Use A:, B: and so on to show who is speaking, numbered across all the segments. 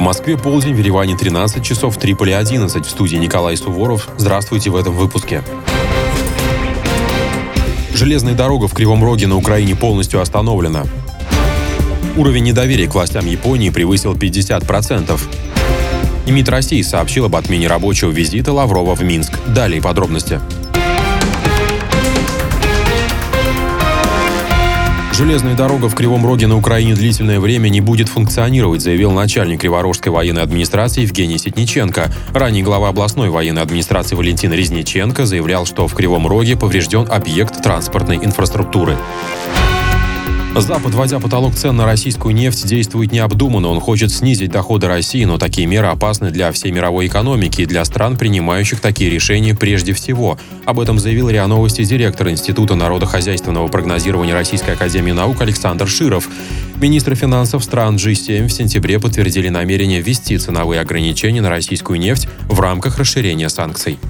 A: Москве полдень, в Ереване 13 часов, в Триполи 11. В студии Николай Суворов. Здравствуйте в этом выпуске. Железная дорога в Кривом Роге на Украине полностью остановлена. Уровень недоверия к властям Японии превысил 50%. И МИД России сообщил об отмене рабочего визита Лаврова в Минск. Далее подробности. Железная дорога в Кривом Роге на Украине длительное время не будет функционировать, заявил начальник Криворожской военной администрации Евгений Ситниченко. Ранее глава областной военной администрации Валентин Резниченко заявлял, что в Кривом Роге поврежден объект транспортной инфраструктуры. Запад, вводя потолок цен на российскую нефть, действует необдуманно. Он хочет снизить доходы России, но такие меры опасны для всей мировой экономики и для стран, принимающих такие решения прежде всего. Об этом заявил РИА Новости директор Института народохозяйственного прогнозирования Российской академии наук Александр Широв. Министры финансов стран G7 в сентябре подтвердили намерение ввести ценовые ограничения на российскую нефть в рамках расширения санкций.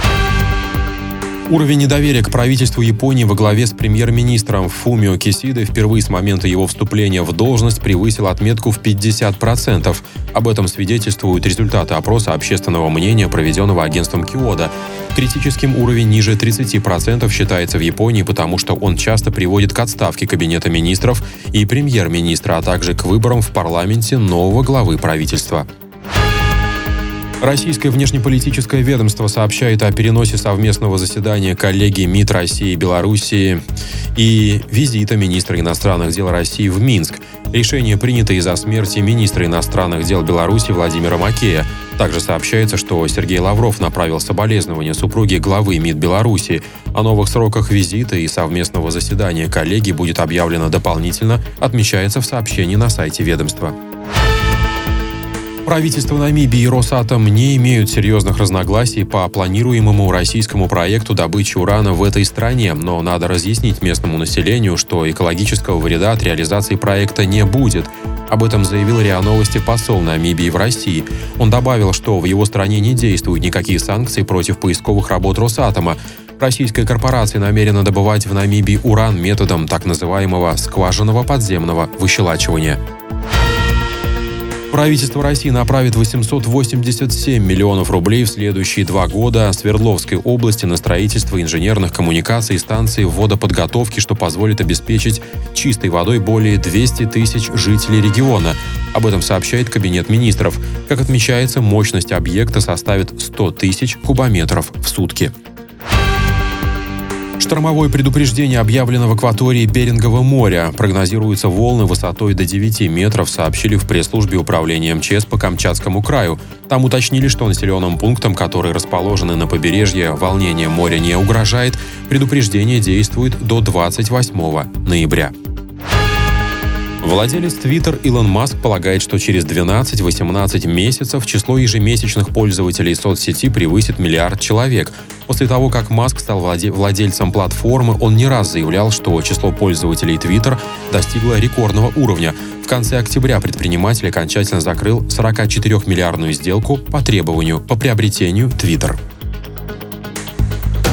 A: Уровень недоверия к правительству Японии во главе с премьер-министром Фумио Кисидой впервые с момента его вступления в должность превысил отметку в 50%. Об этом свидетельствуют результаты опроса общественного мнения, проведенного агентством Киода. Критическим уровень ниже 30% считается в Японии, потому что он часто приводит к отставке кабинета министров и премьер-министра, а также к выборам в парламенте нового главы правительства. Российское внешнеполитическое ведомство сообщает о переносе совместного заседания коллегий МИД России и Белоруссии и визита министра иностранных дел России в Минск. Решение принято из-за смерти министра иностранных дел Беларуси Владимира Макея. Также сообщается, что Сергей Лавров направил соболезнования супруге главы МИД Беларуси. О новых сроках визита и совместного заседания коллегий будет объявлено дополнительно, отмечается в сообщении на сайте ведомства. Правительство Намибии и Росатом не имеют серьезных разногласий по планируемому российскому проекту добычи урана в этой стране, но надо разъяснить местному населению, что экологического вреда от реализации проекта не будет. Об этом заявил РИА Новости посол Намибии в России. Он добавил, что в его стране не действуют никакие санкции против поисковых работ Росатома. Российская корпорация намерена добывать в Намибии уран методом так называемого скважинного подземного выщелачивания. Правительство России направит 887 миллионов рублей в следующие 2 года Свердловской области на строительство инженерных коммуникаций и станций водоподготовки, что позволит обеспечить чистой водой более 200 тысяч жителей региона. Об этом сообщает Кабинет министров. Как отмечается, мощность объекта составит 100 тысяч кубометров в сутки. Штормовое предупреждение объявлено в акватории Берингового моря. Прогнозируются волны высотой до 9 метров, сообщили в пресс-службе управления МЧС по Камчатскому краю. Там уточнили, что населенным пунктам, которые расположены на побережье, волнение моря не угрожает. Предупреждение действует до 28 ноября. Владелец Twitter Илон Маск полагает, что через 12-18 месяцев число ежемесячных пользователей соцсети превысит 1 миллиард человек. После того, как Маск стал владельцем платформы, он не раз заявлял, что число пользователей Twitter достигло рекордного уровня. В конце октября предприниматель окончательно закрыл 44-миллиардную сделку по требованию по приобретению Twitter.